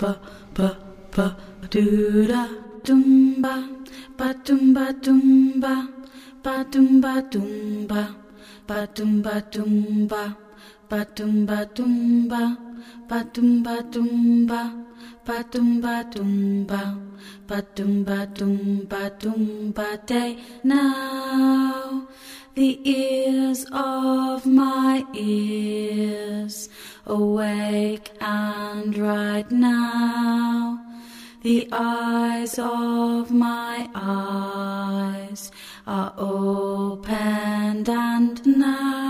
ba ba do da tumba ba tumba tumba ba tumba tumba ba tumba tumba ba tumba tumba ba tumba tumba ba tumba tumba ba tumba tumba tumba day. Now the ears of my ears awake, and right now the eyes of my eyes are opened, and now